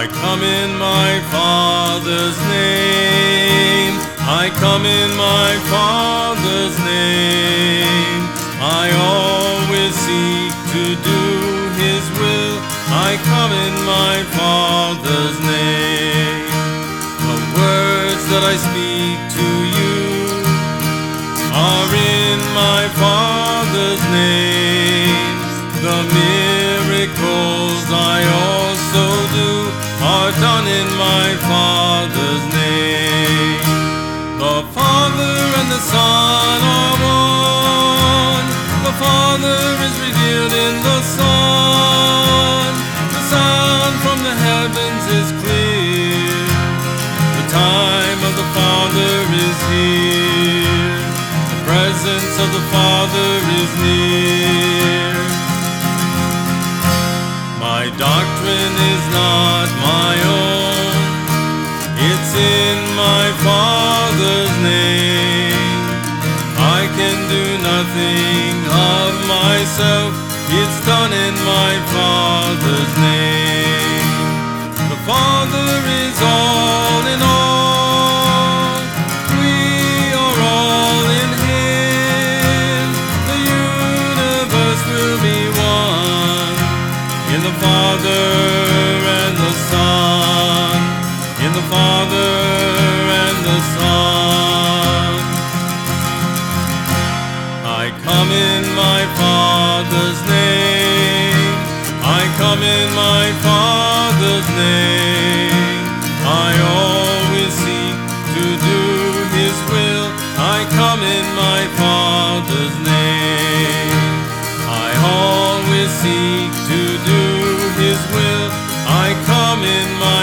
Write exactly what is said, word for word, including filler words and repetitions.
I come in my Father's name. I come in my Father's name. I always seek to do His will. I come in my Father's name. The words that I speak to you are in my Father's name. The miracles I also do are done in my Father's name. The Father and the Son are one. The Father is revealed in the Son. The sound from the heavens is clear. The time of the Father is here. The presence of the Father is near. My doctrine is not my own. It's in my Father's name. I can do nothing of myself. It's done in my Father's name. The Father is all in all. We are all in Him. The universe will be one in the Father and the Son. In the Father and the Son. I come in my Father's name. I come in my Father's name. I always seek to do His will. I come in my Father's name. I always seek to do His will. I come in my